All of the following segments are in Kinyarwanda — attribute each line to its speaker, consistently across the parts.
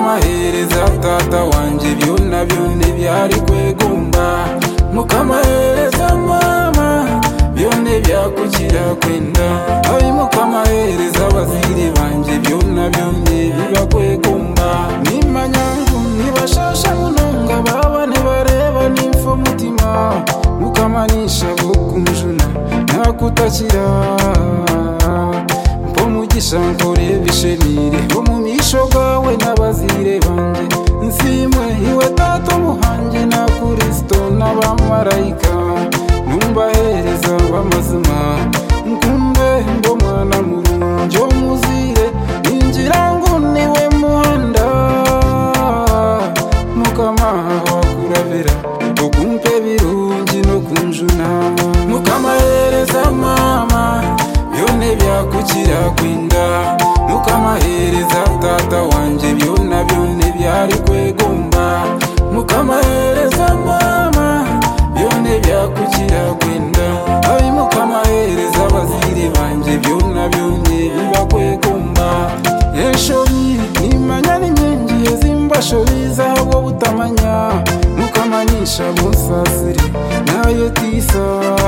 Speaker 1: Mukamahereza tata wanje byona byone byari kwegomba. Mukamahereza mama byone byakukira kwenda. Abi mukamahereza abazire banje byona byone biba kwegomba. Nimanyangu nibashasha munonga baba nebareba nimfo mutima. Mukamanisha bukunjuna nakutakira. Mugisha nkore bishenire bo mu misho gawe n'abazire banje. Nsimwe iwe tata muhanje na Kristo n'abamarayika. Numbahereza bamazima nkunde ngo mwana murunjo muzire. Injira ngo niwe muhanda Mukama wakurabira okumpe birungi no kunjuna. Mukamahereza mama byone byakukira kwinda. Mukamahereza tata wanje byona byone byari kwegomba. Mukamahereza mama byone byakukira kwinda. Abi mukamahereza abazire banje byona byone biba kwegomba. Yeshobi nimanya n'inyengi ezimbashobiza abo butamanya. Mukamanisha busasire nayo tisa.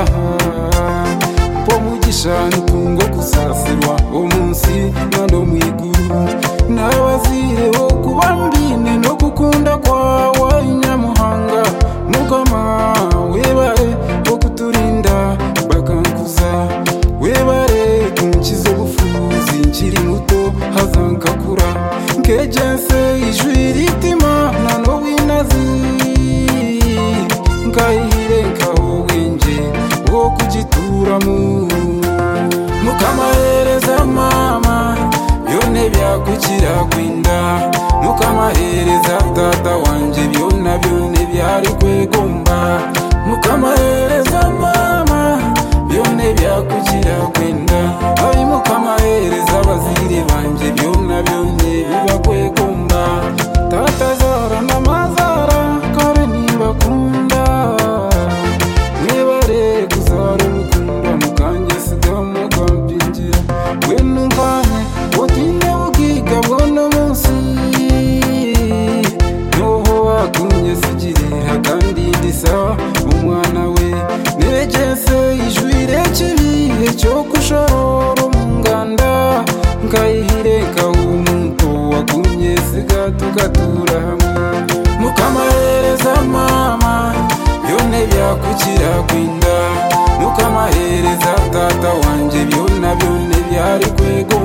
Speaker 1: Mugisha nitungo kusasirwa omunsi nando mwiguru. N'abazire bo kubambine no gukunda kwawe Nyamuhanga. Mukama webare bo kuturinda bakankuza. Webare kunkiza ubufuzi nkiri muto hazankakura. Nkejense ijwi ritima nano winazi. Nkayihire nkaho wenje wo kugituramu. Mukamahereza mama byone byakukira kwinda. Mukamahereza tata wanje byona byone byari kwegomba. Mukamahereza mama byone byakukira kwinda. Abi mukamahereza abazire banje byona byone biba kwegomba. Tata zara na mazara kare nibakunda. Mwebare kuzara mukunda mukanje sigamo kampinjira. Wenu nkane wotine ugiga bwono munsi. Noho wakunye sigirira kandi ndisa umwana we. Nejense ijwire kibihe cyo kushororo munganda. Nkayihire kawo umuntu wakunye siga tugatura hamwe. Mukamahereza mama byone byakukira kwinda. Mukamahereza tata wanje byona byone byari kwego.